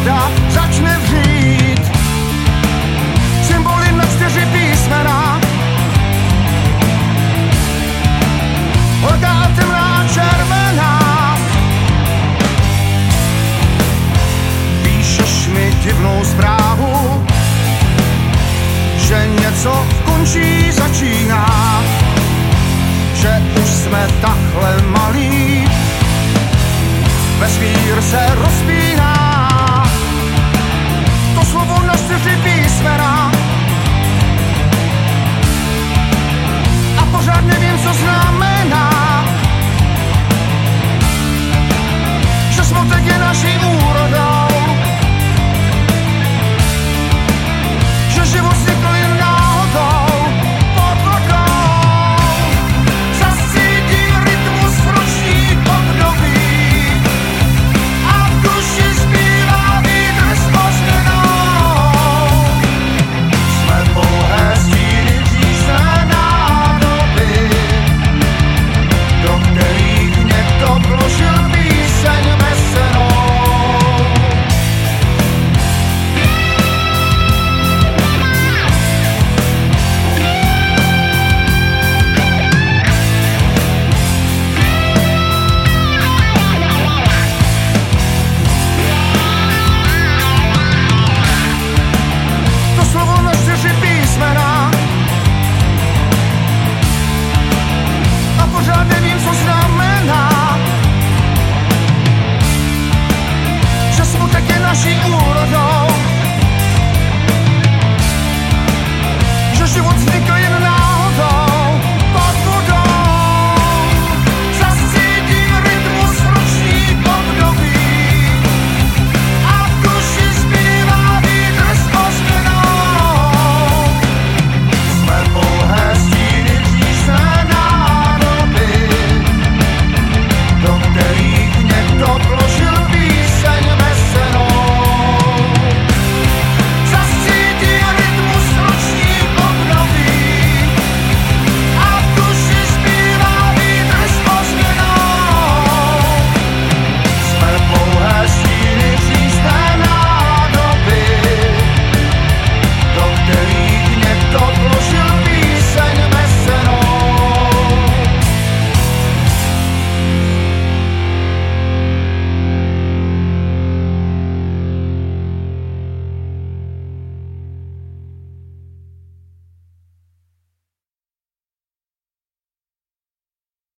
voda začne vřít. Symboly na 4 písmena, horká a temná červená. Píšeš mi divnou zprávu, že něco končí, začíná, že už jsme takhle malí, vesmír se rozpíná. To slovo na 4 písmena a pořád nevím, co znamená, že smutek je naší úrodou, že život vznikl jen náhodou pod vodou. Zascítím rytmus v ročních období a v duši zpívá vítr s ozvěnou. Jsme pouhé stíny přísné nádoby, do kterých někdo vložil píseň veselou. To slovo na 4 písmena a pořád nevím, co znamená, že smutek je naší úrodou.